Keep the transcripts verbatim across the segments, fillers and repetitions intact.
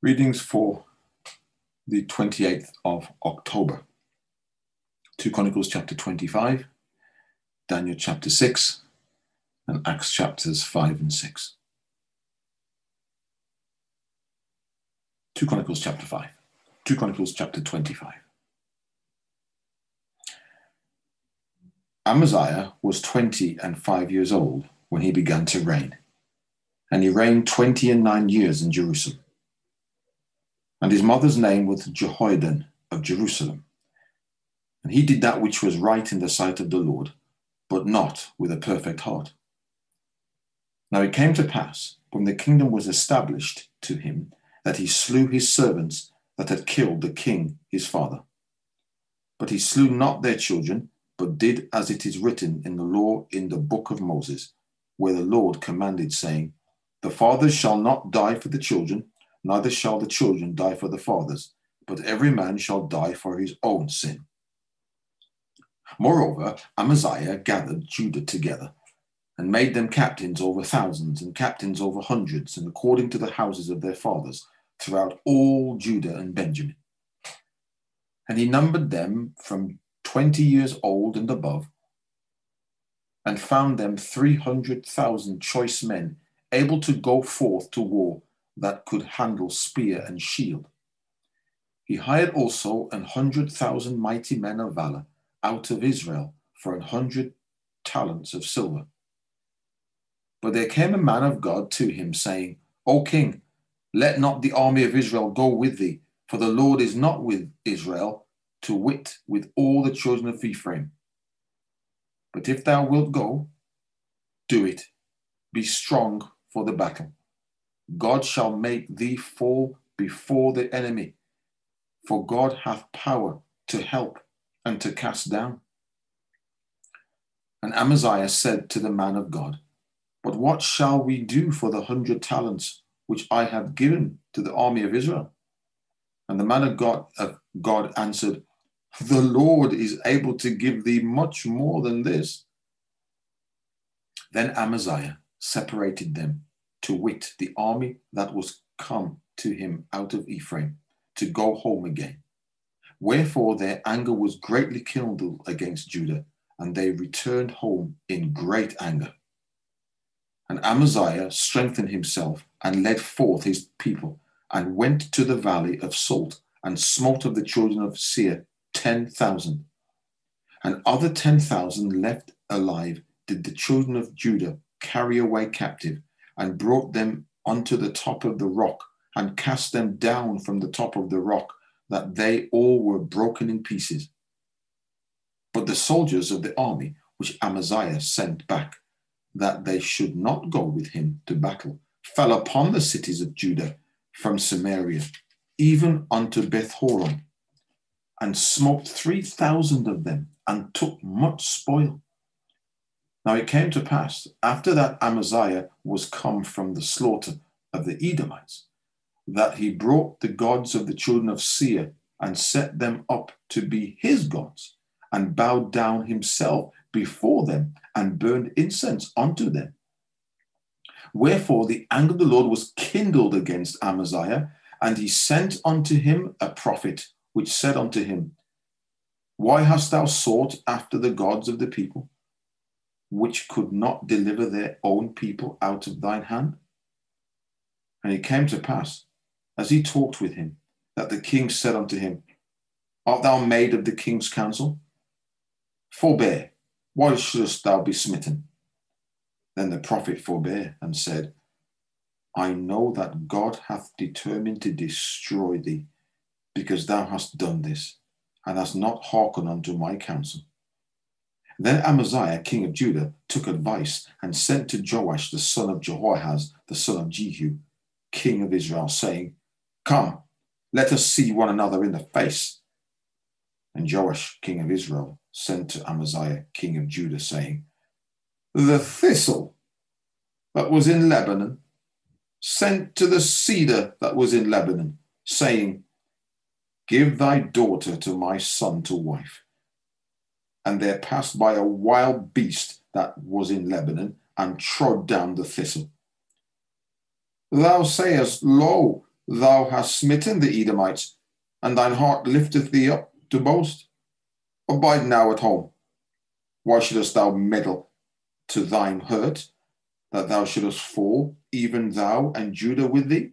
Readings for the twenty-eighth of October. two Chronicles chapter twenty-five, Daniel chapter six, and Acts chapters five and six. two Chronicles chapter five. two Chronicles chapter twenty-five. Amaziah was twenty and five years old when he began to reign, and he reigned twenty and nine years in Jerusalem. And his mother's name was Jehoiadan of Jerusalem. And he did that which was right in the sight of the Lord, but not with a perfect heart. Now it came to pass, when the kingdom was established to him, that he slew his servants that had killed the king his father. But he slew not their children, but did as it is written in the law in the book of Moses, where the Lord commanded, saying, The fathers shall not die for the children, neither shall the children die for the fathers, but every man shall die for his own sin. Moreover, Amaziah gathered Judah together, and made them captains over thousands, and captains over hundreds, and according to the houses of their fathers, throughout all Judah and Benjamin. And he numbered them from twenty years old and above, and found them three hundred thousand choice men, able to go forth to war, that could handle spear and shield. He hired also an hundred thousand mighty men of valor out of Israel for an hundred talents of silver. But there came a man of God to him, saying, O king, let not the army of Israel go with thee, for the Lord is not with Israel, to wit, with all the children of Ephraim. But if thou wilt go, do it. Be strong for the battle. God shall make thee fall before the enemy, for God hath power to help and to cast down. And Amaziah said to the man of God, But what shall we do for the hundred talents which I have given to the army of Israel? And the man of God, of God answered, The Lord is able to give thee much more than this. Then Amaziah separated them, to wit, the army that was come to him out of Ephraim, to go home again. Wherefore their anger was greatly kindled against Judah, and they returned home in great anger. And Amaziah strengthened himself, and led forth his people, and went to the valley of Salt, and smote of the children of Seir ten thousand. And other ten thousand left alive did the children of Judah carry away captive, and brought them unto the top of the rock, and cast them down from the top of the rock, that they all were broken in pieces. But the soldiers of the army which Amaziah sent back, that they should not go with him to battle, fell upon the cities of Judah from Samaria, even unto Beth-horon, and smote three thousand of them, and took much spoil. Now it came to pass, after that Amaziah was come from the slaughter of the Edomites, that he brought the gods of the children of Seir, and set them up to be his gods, and bowed down himself before them, and burned incense unto them. Wherefore the anger of the Lord was kindled against Amaziah, and he sent unto him a prophet, which said unto him, Why hast thou sought after the gods of the people, which could not deliver their own people out of thine hand? And it came to pass, as he talked with him, that the king said unto him, Art thou made of the king's counsel? Forbear, why shouldest thou be smitten? Then the prophet forbare, and said, I know that God hath determined to destroy thee, because thou hast done this, and hast not hearkened unto my counsel. Then Amaziah, king of Judah, took advice, and sent to Joash, the son of Jehoahaz, the son of Jehu, king of Israel, saying, Come, let us see one another in the face. And Joash, king of Israel, sent to Amaziah, king of Judah, saying, The thistle that was in Lebanon sent to the cedar that was in Lebanon, saying, Give thy daughter to my son to wife. And there passed by a wild beast that was in Lebanon, and trod down the thistle. Thou sayest, Lo, thou hast smitten the Edomites, and thine heart lifteth thee up to boast? Abide now at home. Why shouldest thou meddle to thine hurt, that thou shouldest fall, even thou and Judah with thee?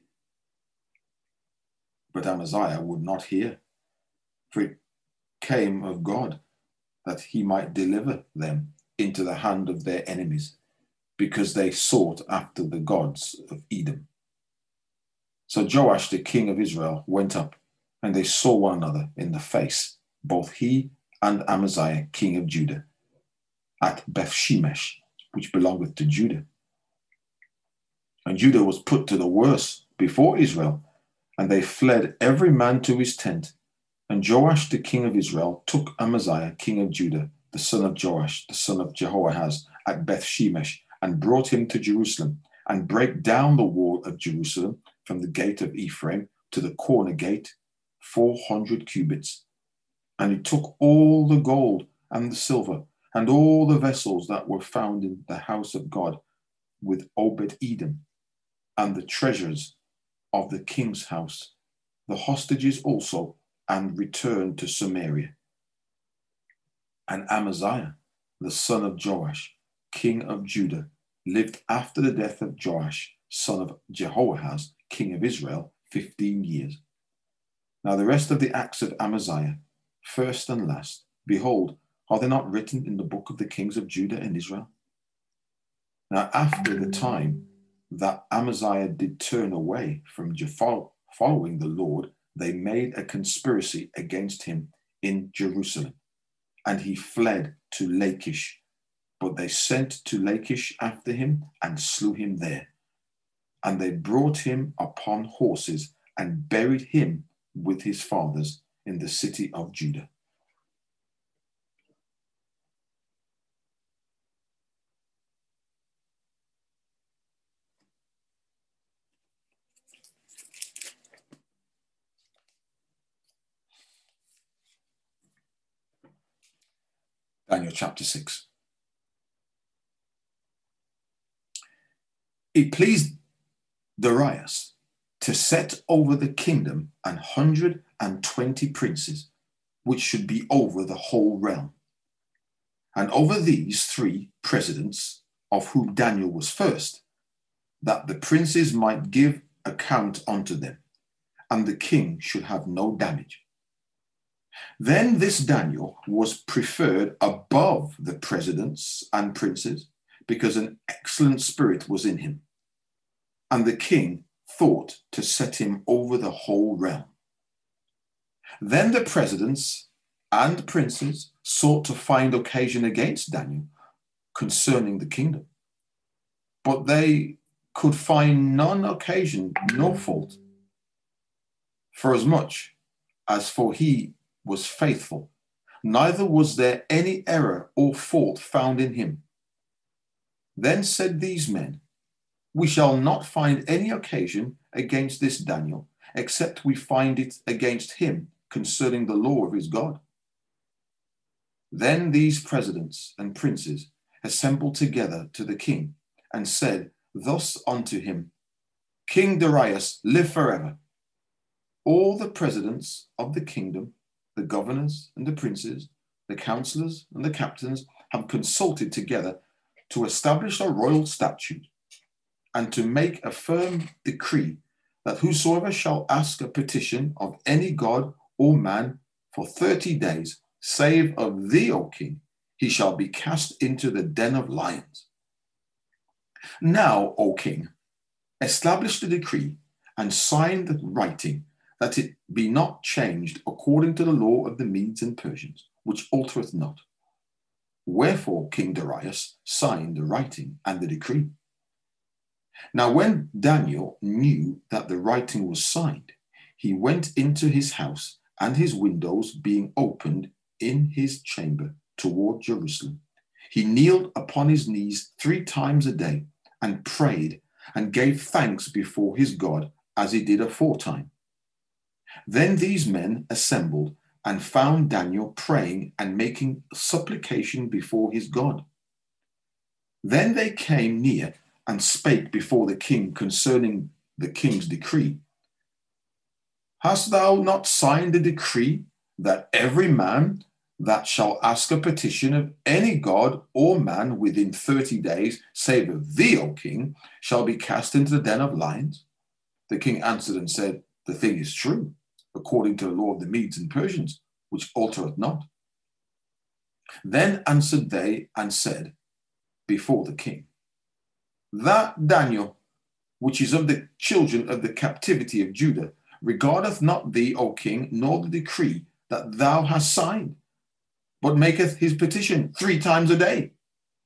But Amaziah would not hear, for it came of God, that he might deliver them into the hand of their enemies, because they sought after the gods of Edom. So Joash, the king of Israel, went up, and they saw one another in the face, both he and Amaziah, king of Judah, at Bethshemesh, which belongeth to Judah. And Judah was put to the worse before Israel, and they fled every man to his tent. And Joash, the king of Israel, took Amaziah, king of Judah, the son of Joash, the son of Jehoahaz, at Bethshemesh, and brought him to Jerusalem, and brake down the wall of Jerusalem from the gate of Ephraim to the corner gate, four hundred cubits. And he took all the gold and the silver, and all the vessels that were found in the house of God with Obed-Edom, and the treasures of the king's house, the hostages also, and returned to Samaria. And Amaziah, the son of Joash, king of Judah, lived after the death of Joash, son of Jehoahaz, king of Israel, fifteen years. Now the rest of the acts of Amaziah, first and last, behold, are they not written in the book of the kings of Judah and Israel? Now after the time that Amaziah did turn away from following the Lord, they made a conspiracy against him in Jerusalem, and he fled to Lachish. But they sent to Lachish after him and slew him there. And they brought him upon horses and buried him with his fathers in the city of Judah. Daniel chapter six. It pleased Darius to set over the kingdom an hundred and twenty princes, which should be over the whole realm. And over these three presidents, of whom Daniel was first, that the princes might give account unto them, and the king should have no damage. Then this Daniel was preferred above the presidents and princes, because an excellent spirit was in him. And the king thought to set him over the whole realm. Then the presidents and princes sought to find occasion against Daniel concerning the kingdom. But they could find none occasion, no fault, for as much as for he was faithful, neither was there any error or fault found in him. Then said these men, we shall not find any occasion against this Daniel, except we find it against him concerning the law of his God. Then these presidents and princes assembled together to the king and said thus unto him, King Darius, live forever. All the presidents of the kingdom, the governors and the princes, the counselors and the captains have consulted together to establish a royal statute and to make a firm decree that whosoever shall ask a petition of any god or man for thirty days, save of thee, O king, he shall be cast into the den of lions. Now, O king, establish the decree and sign the writing, that it be not changed according to the law of the Medes and Persians, which altereth not. Wherefore King Darius signed the writing and the decree. Now when Daniel knew that the writing was signed, he went into his house, and his windows being opened in his chamber toward Jerusalem, he kneeled upon his knees three times a day and prayed and gave thanks before his God as he did aforetime. Then these men assembled and found Daniel praying and making supplication before his God. Then they came near and spake before the king concerning the king's decree. Hast thou not signed a decree that every man that shall ask a petition of any god or man within thirty days, save of thee, O king, shall be cast into the den of lions? The king answered and said, The thing is true, according to the law of the Medes and Persians, which altereth not. Then answered they and said before the king, That Daniel, which is of the children of the captivity of Judah, regardeth not thee, O king, nor the decree that thou hast signed, but maketh his petition three times a day.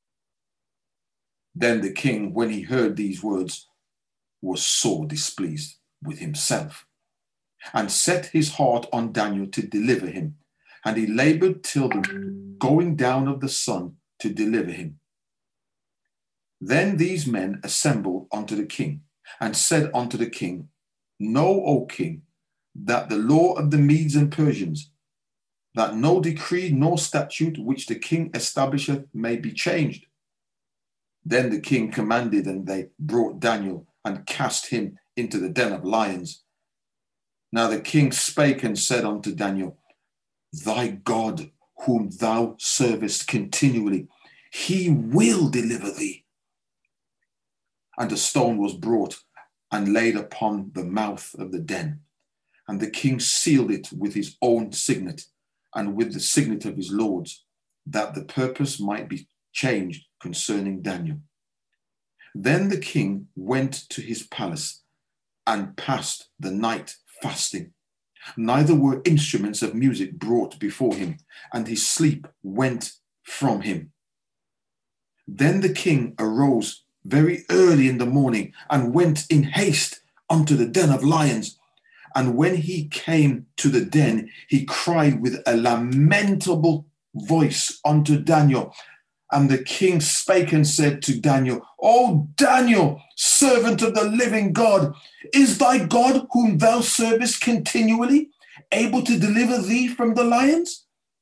Then the king, when he heard these words, was sore displeased with himself, and set his heart on Daniel to deliver him. And he labored till the going down of the sun to deliver him. Then these men assembled unto the king, and said unto the king, Know, O king, that the law of the Medes and Persians, that no decree nor statute which the king establisheth may be changed. Then the king commanded, and they brought Daniel and cast him into the den of lions. Now the king spake and said unto Daniel, Thy God, whom thou servest continually, he will deliver thee. And a stone was brought and laid upon the mouth of the den. And the king sealed it with his own signet and with the signet of his lords, that the purpose might be changed concerning Daniel. Then the king went to his palace and passed the night fasting. Neither were instruments of music brought before him, and his sleep went from him. Then the king arose very early in the morning and went in haste unto the den of lions. And when he came to the den, he cried with a lamentable voice unto Daniel. And the king spake and said to Daniel, O Daniel, servant of the living God, is thy God, whom thou servest continually, able to deliver thee from the lions?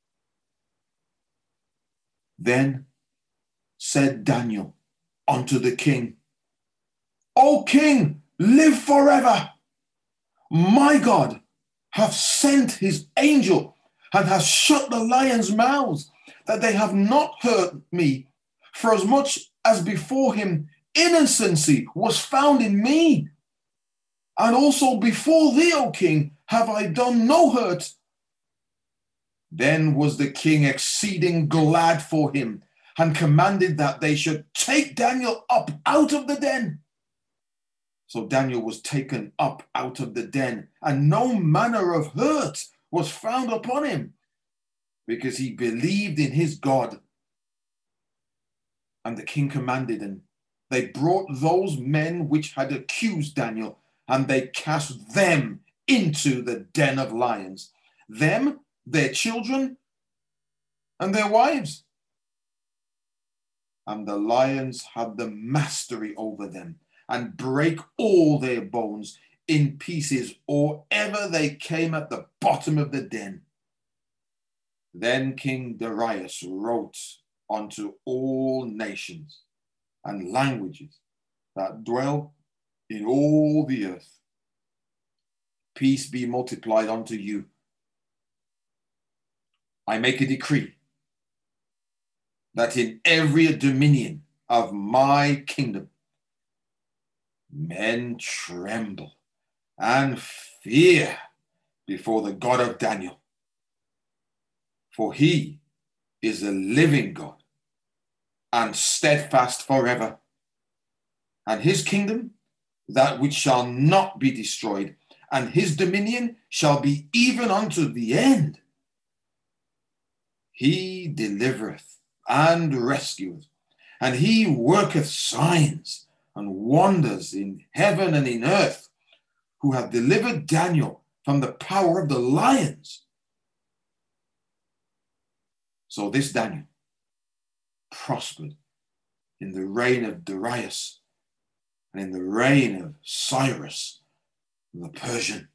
Then said Daniel unto the king, O king, live forever. My God hath sent his angel and hath shut the lions' mouths, that they have not hurt me, for as much as before him innocency was found in me. And also before thee, O king, have I done no hurt. Then was the king exceeding glad for him, and commanded that they should take Daniel up out of the den. So Daniel was taken up out of the den, and no manner of hurt was found upon him, because he believed in his God. And the king commanded, and they brought those men which had accused Daniel, and they cast them into the den of lions, them, their children, and their wives. And the lions had the mastery over them, and brake all their bones in pieces, or ever they came at the bottom of the den. Then King Darius wrote unto all nations and languages that dwell in all the earth, Peace be multiplied unto you. I make a decree that in every dominion of my kingdom, men tremble and fear before the God of Daniel. For he is a living God and steadfast forever. And his kingdom, that which shall not be destroyed, and his dominion shall be even unto the end. He delivereth and rescueth, and he worketh signs and wonders in heaven and in earth, who hath delivered Daniel from the power of the lions. So this Daniel prospered in the reign of Darius and in the reign of Cyrus the Persian.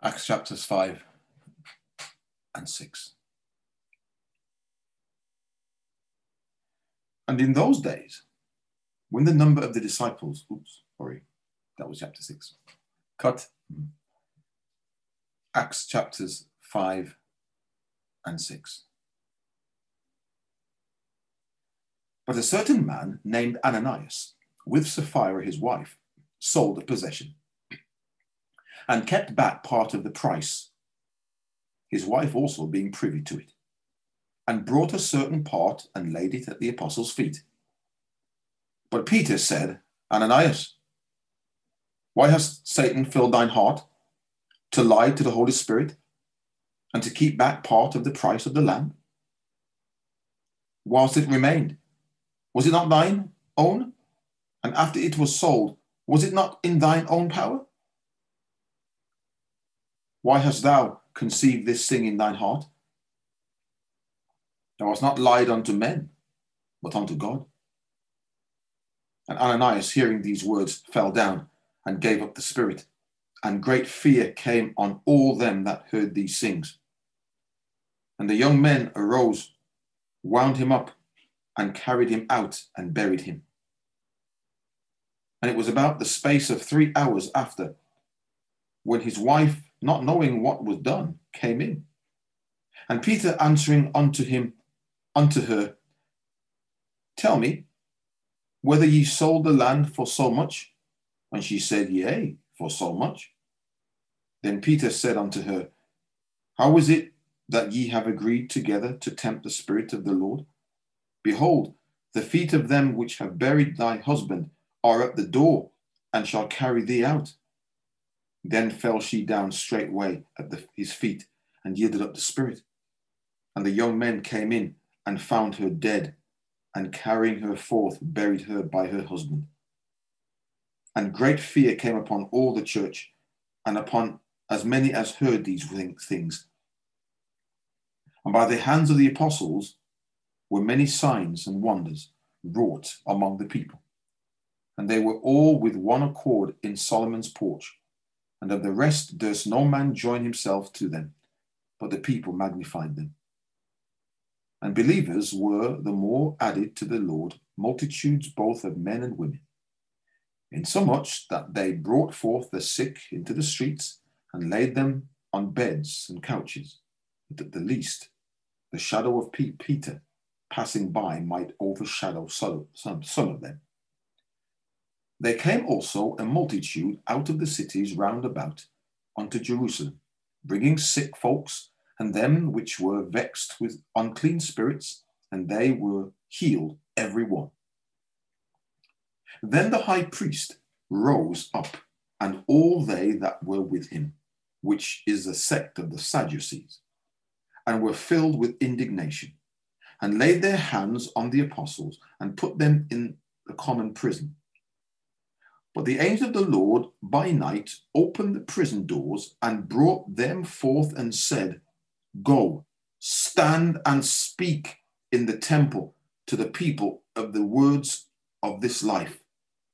Acts chapters five and six. And in those days, when the number of the disciples, oops, sorry, that was chapter six. Cut. Acts chapters five and six. But a certain man named Ananias, with Sapphira his wife, sold a possession and kept back part of the price, his wife also being privy to it, and brought a certain part and laid it at the apostles' feet. But Peter said, Ananias, why has Satan filled thine heart to lie to the Holy Spirit and to keep back part of the price of the land? Whilst it remained, was it not thine own? And after it was sold, was it not in thine own power? Why hast thou conceived this thing in thine heart? Thou hast not lied unto men, but unto God. And Ananias, hearing these words, fell down and gave up the spirit. And great fear came on all them that heard these things. And the young men arose, wound him up, and carried him out and buried him. And it was about the space of three hours after, when his wife, not knowing what was done, came in. And Peter answering unto him, unto her, Tell me, whether ye sold the land for so much? And she said, Yea, for so much. Then Peter said unto her, How is it that ye have agreed together to tempt the Spirit of the Lord? Behold, the feet of them which have buried thy husband are at the door, and shall carry thee out. Then fell she down straightway at the, his feet, and yielded up the spirit. And the young men came in, and found her dead, and carrying her forth, buried her by her husband. And great fear came upon all the church, and upon as many as heard these things. And by the hands of the apostles were many signs and wonders wrought among the people. And they were all with one accord in Solomon's porch. And of the rest durst no man join himself to them, but the people magnified them. And believers were the more added to the Lord, multitudes both of men and women, insomuch that they brought forth the sick into the streets and laid them on beds and couches, that at the least the shadow of Peter passing by might overshadow some, some, some of them. There came also a multitude out of the cities round about unto Jerusalem, bringing sick folks, and them which were vexed with unclean spirits, and they were healed every one. Then the high priest rose up, and all they that were with him, which is the sect of the Sadducees, and were filled with indignation, and laid their hands on the apostles, and put them in the common prison. But the angel of the Lord by night opened the prison doors, and brought them forth, and said, Go, stand and speak in the temple to the people of the words of this life.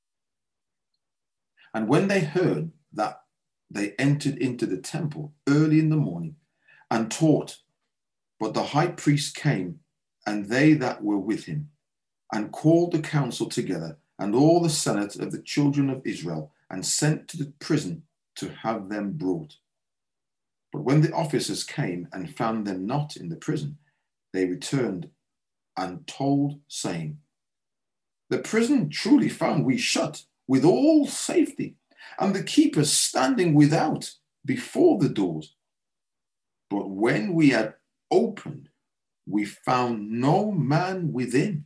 And when they heard that, they entered into the temple early in the morning and taught. But the high priest came, and they that were with him, and called the council together, and all the senate of the children of Israel, and sent to the prison to have them brought. But when the officers came and found them not in the prison, they returned and told, saying, The prison truly found we shut with all safety, and the keepers standing without before the doors. But when we had opened, we found no man within.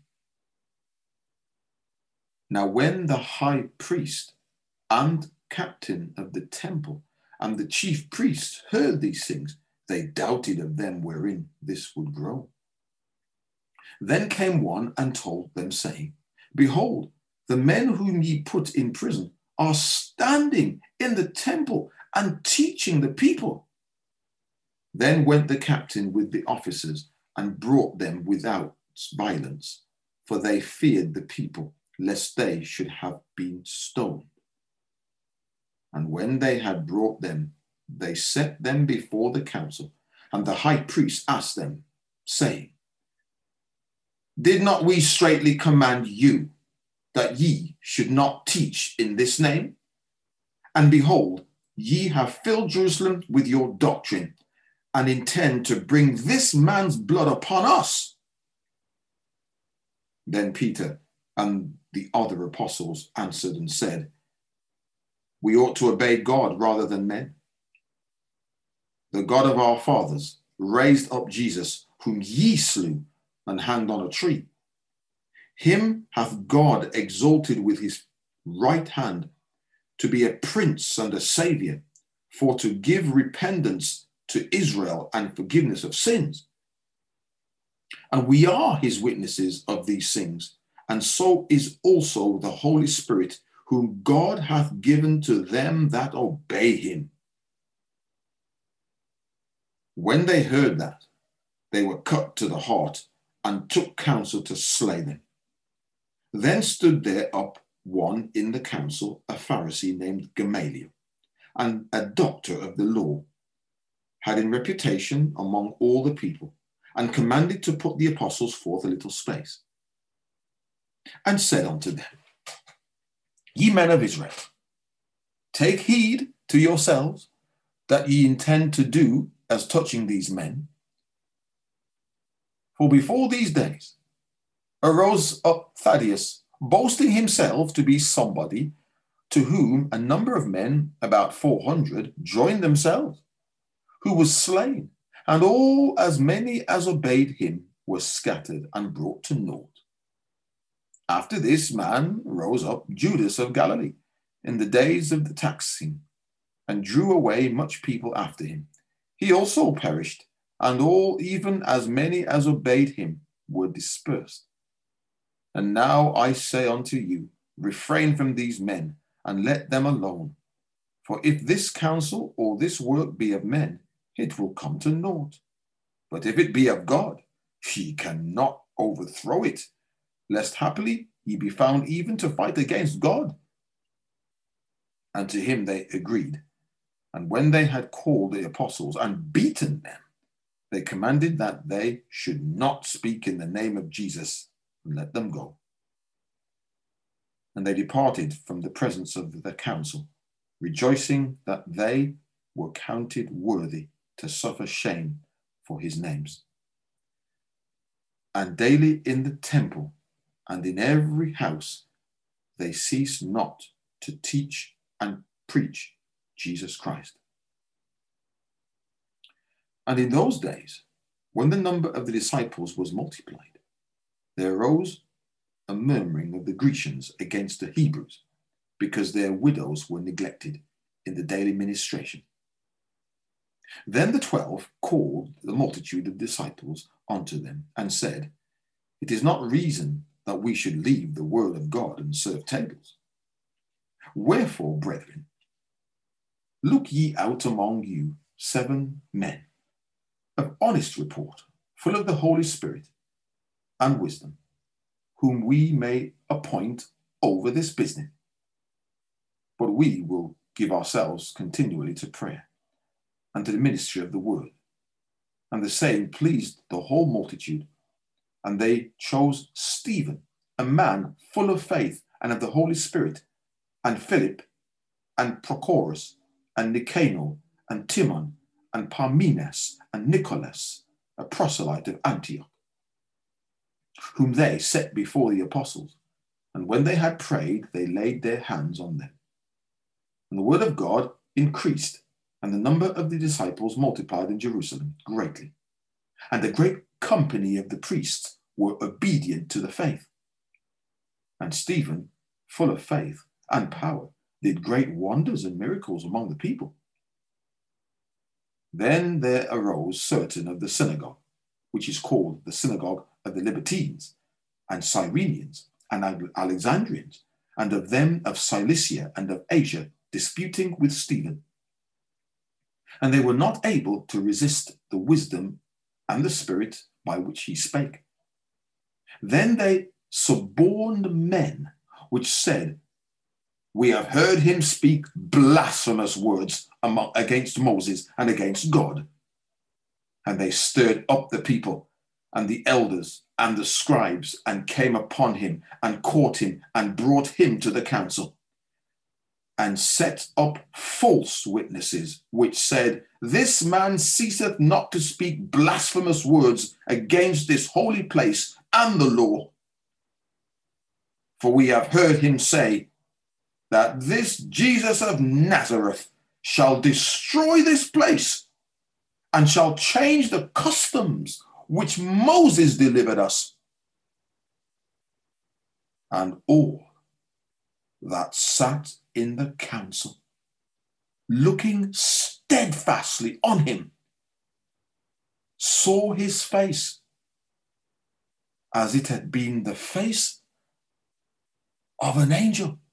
Now when the high priest and captain of the temple and the chief priest heard these things, they doubted of them wherein this would grow. Then came one and told them, saying, Behold, the men whom ye put in prison are standing in the temple and teaching the people. Then went the captain with the officers and brought them without violence, for they feared the people, lest they should have been stoned. And when they had brought them, they set them before the council, and the high priest asked them, saying, Did not we straitly command you that ye should not teach in this name? And behold, ye have filled Jerusalem with your doctrine, and intend to bring this man's blood upon us. Then Peter and the other apostles answered and said, We ought to obey God rather than men. The God of our fathers raised up Jesus, whom ye slew and hanged on a tree. Him hath God exalted with his right hand to be a prince and a savior, for to give repentance to Israel and forgiveness of sins. And we are his witnesses of these things, and so is also the Holy Spirit, whom God hath given to them that obey him. When they heard that, they were cut to the heart and took counsel to slay them. Then stood there up one in the council, a Pharisee named Gamaliel, and a doctor of the law, had in reputation among all the people, and commanded to put the apostles forth a little space, and said unto them, Ye men of Israel, take heed to yourselves that ye intend to do as touching these men. For before these days arose up Thaddeus, boasting himself to be somebody, to whom a number of men, about four hundred, joined themselves, who was slain, and all as many as obeyed him were scattered and brought to naught. After this man rose up Judas of Galilee in the days of the taxing, and drew away much people after him. He also perished, and all, even as many as obeyed him, were dispersed. And now I say unto you, refrain from these men, and let them alone. For if this counsel or this work be of men, it will come to naught. But if it be of God, ye cannot overthrow it, lest haply ye be found even to fight against God. And to him they agreed. And when they had called the apostles and beaten them, they commanded that they should not speak in the name of Jesus, and let them go. And they departed from the presence of the council, rejoicing that they were counted worthy to suffer shame for his names. And daily in the temple and in every house they ceased not to teach and preach Jesus Christ. And in those days, when the number of the disciples was multiplied, there arose a murmuring of the Grecians against the Hebrews, because their widows were neglected in the daily ministration. Then the twelve called the multitude of disciples unto them, and said, It is not reason that we should leave the word of God and serve tables. Wherefore, brethren, look ye out among you seven men of honest report, full of the Holy Spirit and wisdom, whom we may appoint over this business. But we will give ourselves continually to prayer and to the ministry of the word. And the saying pleased the whole multitude. And they chose Stephen, a man full of faith and of the Holy Spirit, and Philip, and Prochorus, and Nicanor, and Timon, and Parmenas, and Nicholas, a proselyte of Antioch, whom they set before the apostles. And when they had prayed, they laid their hands on them. And the word of God increased, and the number of the disciples multiplied in Jerusalem greatly. And a great company of the priests were obedient to the faith. And Stephen, full of faith and power, did great wonders and miracles among the people. Then there arose certain of the synagogue, which is called the synagogue of the Libertines, and Cyrenians, and Alexandrians, and of them of Cilicia and of Asia, disputing with Stephen. And they were not able to resist the wisdom and the spirit by which he spake. Then they suborned men, which said, We have heard him speak blasphemous words among, against Moses and against God. And they stirred up the people and the elders and the scribes and came upon him and caught him and brought him to the council and set up false witnesses, which said, this man ceaseth not to speak blasphemous words against this holy place and the law. For we have heard him say that this Jesus of Nazareth shall destroy this place and shall change the customs which Moses delivered us. And all that sat in the council, looking steadfastly on him, saw his face as it had been the face of an angel.